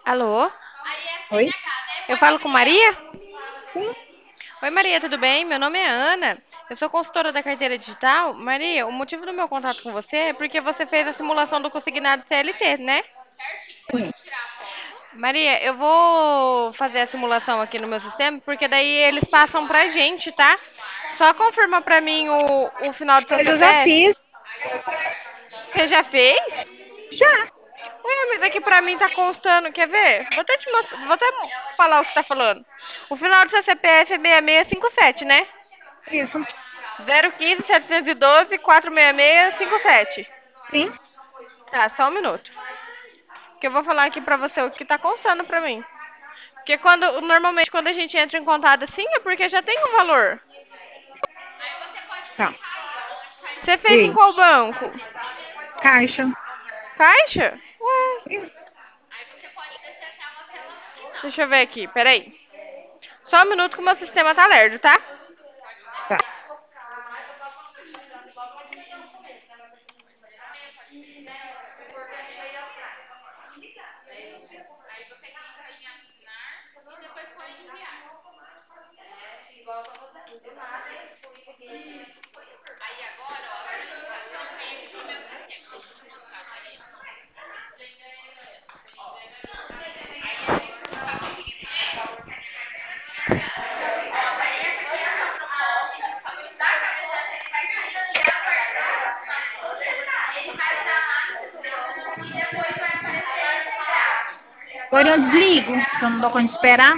Alô? Oi? Eu falo com Maria? Sim, Oi, Maria, tudo bem? Meu nome é Ana. Eu sou consultora da carteira digital. Maria, o motivo do meu contato com você é porque você fez a simulação do consignado CLT, né? sim. Maria, eu vou fazer a simulação aqui no meu sistema, porque daí eles passam pra gente, tá? Só confirma pra mim o final do seu Mas eu já CPF. fiz. Você já fez? Já. Ué, mas aqui pra mim tá constando, quer ver? Vou até te mostrar, vou até falar o que tá falando. O final do seu CPF é 6657, né? Isso. 015 712 46657. Sim. Tá, só um minuto. Que eu vou falar aqui pra você o que tá constando pra mim. Porque normalmente quando a gente entra em contato assim é porque já tem um valor. Tá. Você fez em E qual banco? caixa. Caixa? Ué, Isso. deixa eu ver aqui, peraí. Só um minuto que o meu sistema tá lerdo, tá? Tá. Agora eu desligo, que eu não dou conta de esperar.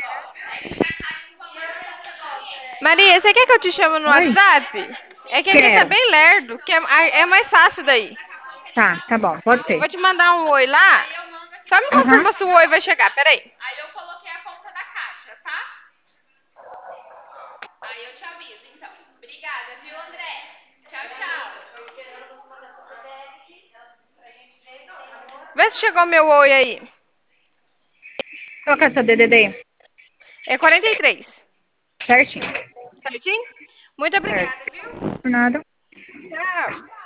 Maria, você quer que eu te chame no Oi? WhatsApp? É que aqui tá Quero. bem lerdo, que é mais fácil daí. Tá bom, pode ser. Vou te mandar um oi lá. Só me Aham. confirma se o oi vai chegar, peraí. Vê se chegou meu oi aí. Qual que é seu DDD? É 43. Certinho. Certinho? Muito Certo. obrigada, viu? Por nada. Tchau.